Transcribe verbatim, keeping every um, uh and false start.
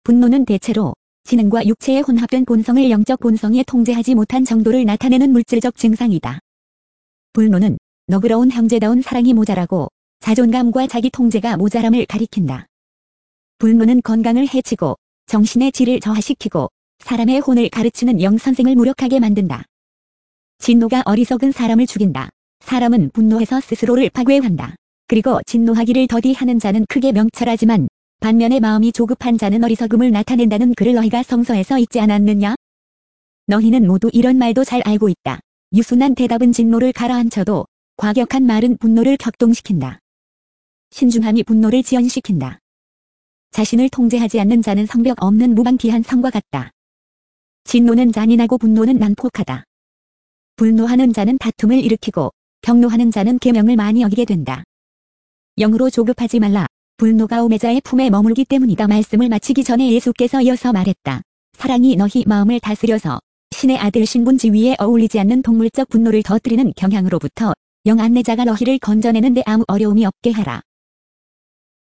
분노는 대체로 지능과 육체의 혼합된 본성을 영적 본성에 통제하지 못한 정도를 나타내는 물질적 증상이다. 불노는 너그러운 형제다운 사랑이 모자라고 자존감과 자기 통제가 모자람을 가리킨다. 불노는 건강을 해치고 정신의 질을 저하시키고 사람의 혼을 가르치는 영선생을 무력하게 만든다. 진노가 어리석은 사람을 죽인다. 사람은 분노해서 스스로를 파괴한다. 그리고 진노하기를 더디하는 자는 크게 명철하지만 반면에 마음이 조급한 자는 어리석음을 나타낸다는 글을 너희가 성서에서 읽지 않았느냐? 너희는 모두 이런 말도 잘 알고 있다. 유순한 대답은 진노를 가라앉혀도 과격한 말은 분노를 격동시킨다. 신중함이 분노를 지연시킨다. 자신을 통제하지 않는 자는 성벽 없는 무방비한 성과 같다. 진노는 잔인하고 분노는 난폭하다. 불노하는 자는 다툼을 일으키고 경노하는 자는 계명을 많이 어기게 된다. 영으로 조급하지 말라. 불노가 우매자의 품에 머물기 때문이다. 말씀을 마치기 전에 예수께서 이어서 말했다. 사랑이 너희 마음을 다스려서 신의 아들 신분 지위에 어울리지 않는 동물적 분노를 터뜨리는 경향으로부터 영 안내자가 너희를 건져내는데 아무 어려움이 없게 하라.